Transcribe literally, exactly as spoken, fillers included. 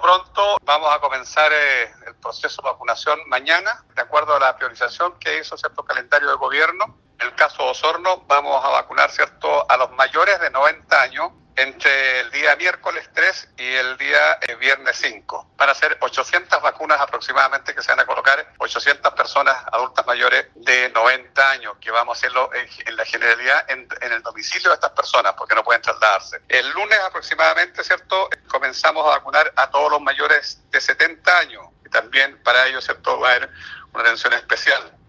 pronto vamos a comenzar eh, el proceso de vacunación mañana, de acuerdo a la priorización que hizo cierto calendario de gobierno. En el caso de Osorno vamos a vacunar cierto a los mayores de noventa años entre el día miércoles tres y el día eh, viernes cinco, para hacer ochocientas vacunas aproximadamente que se van a colocar, ochocientas personas adultas mayores de noventa años, que vamos a hacerlo en, en la generalidad en, en el domicilio de estas personas, porque no pueden trasladarse. El lunes aproximadamente, ¿cierto?, comenzamos a vacunar a todos los mayores de setenta años, y también para ellos, ¿cierto?, va a haber una atención especial.